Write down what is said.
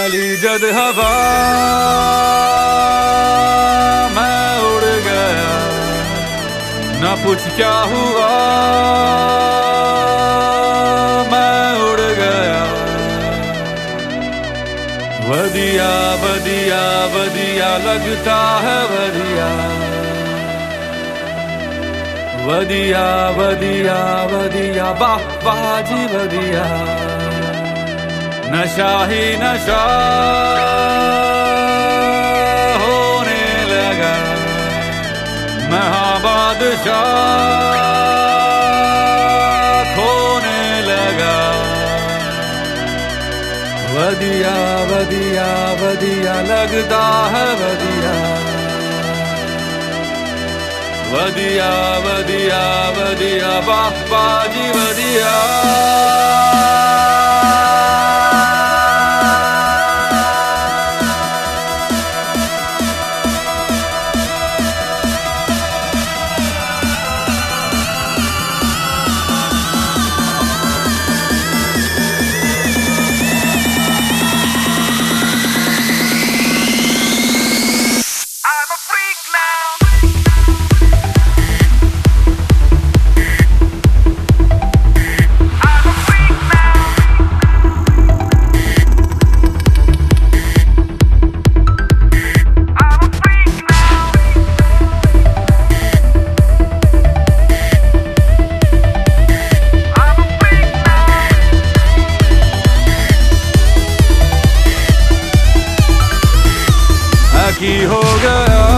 चली जद हवा मैं उड़ गया, न पूछ क्या हुआ मैं उड़ गया। वदिया वदिया वदिया लगता है वदिया, वदिया वदिया वदिया वाह वाह जी वदिया। नशा ही नशा होने लगा, मैं हाँ बादशाह खोने लगा। वदिया वदिया वदिया लगता है वदिया, वदिया वदिया वदिया वाह वाह जी वदिया। की हो गया